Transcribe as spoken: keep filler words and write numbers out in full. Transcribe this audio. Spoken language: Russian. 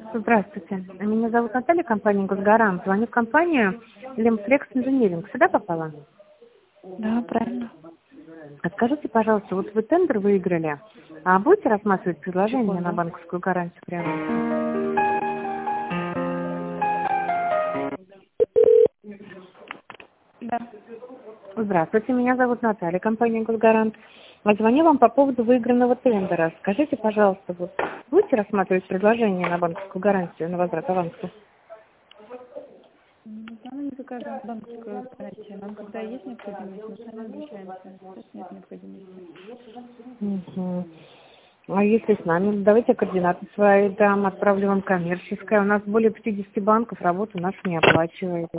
Здравствуйте. Меня зовут Наталья, компания «Госгарант». Звоню в компанию «Лемфлекс Инжиниринг». Сюда попала? Да, правильно. А скажите, пожалуйста, вот вы тендер выиграли, а будете рассматривать предложение на Секунду. банковскую гарантию прямо? Да. Здравствуйте, меня зовут Наталья, компания «Госгарант». А звоню вам по поводу выигранного тендера. Скажите, пожалуйста, вот будете рассматривать предложение на банковскую гарантию, на возврат аванса? Ну, Нам не заказываем банковскую гарантию. Нам, когда есть необходимость, мы сами обращаемся. Сейчас нет необходимости. Мгм. А если с нами, давайте координаты свои дам, отправлю вам коммерческое. У нас более пятидесяти банков, работу нашу не оплачивает.